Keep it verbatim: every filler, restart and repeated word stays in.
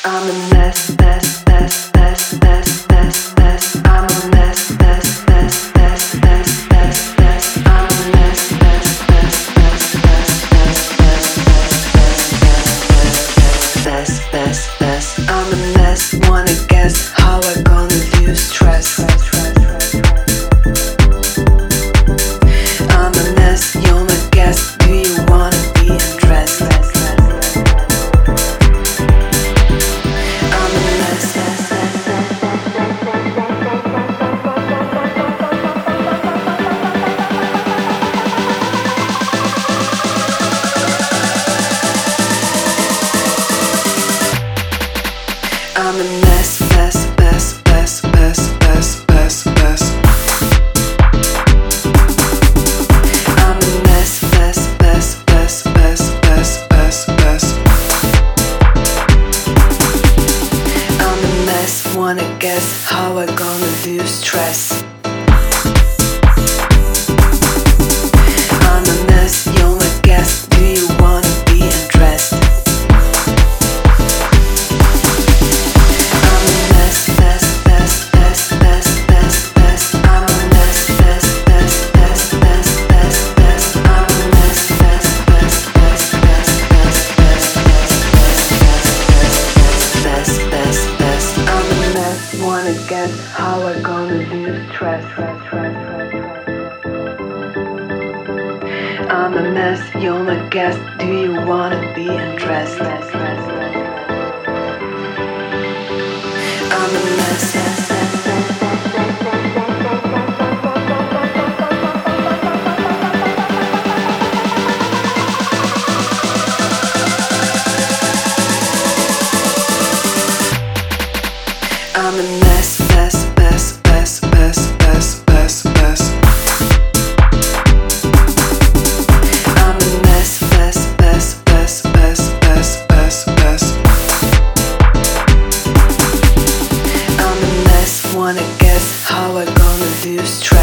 I'm a mess, mess, mess, mess, mess, mess, mess. I'm a mess, mess, mess, mess, mess, mess, mess. I'm a mess, mess, mess, mess, mess, mess, mess, mess, mess. I'm a mess. Wanna guess how I gonna view stress? I'm a mess. You're my guest. Do you wanna be undressed? I'm a mess, mess, mess, mess, mess, mess, mess, mess. I'm a mess, mess, mess, mess, mess, mess, mess, mess. I'm a mess, wanna guess how I gonna view stress? I'm a mess, you're my guest, do you wanna be undressed? Wanna guess how I gonna view stress? I'm a mess, you're my guest. Do you wanna be undressed? I'm a mess. I'm a mess, mess, mess, mess, mess, mess, mess, mess. I'm a mess, mess, mess, mess, mess, mess, mess, mess. I'm a mess, wanna guess how I gonna view stress?